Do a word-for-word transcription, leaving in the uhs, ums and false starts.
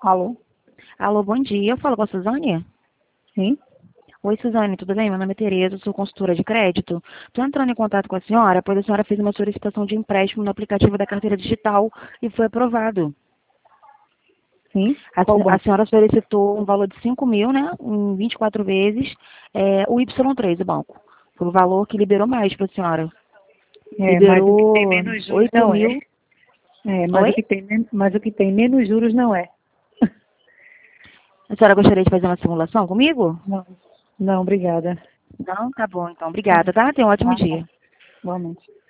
Alô? Alô, bom dia. Eu falo com a Suzane? Sim? Oi, Suzane, tudo bem? Meu nome é Tereza, sou consultora de crédito. Estou entrando em contato com a senhora, pois a senhora fez uma solicitação de empréstimo no aplicativo da carteira digital e foi aprovado. Sim? A, Qual se- a banco? senhora solicitou um valor de cinco mil, né? Em vinte e quatro vezes, é, o Y três, o banco. Foi o valor que liberou mais para a senhora. É, mas o que tem Liberou menos juros oito não é. mil. É, mas Oi? o que tem, men- mas o que tem menos juros não é. A senhora gostaria de fazer uma simulação comigo? Não. Não, obrigada. Não? Tá bom, então. Tá. Obrigada, tá? Tenha um ótimo Ah, tá. dia. Igualmente.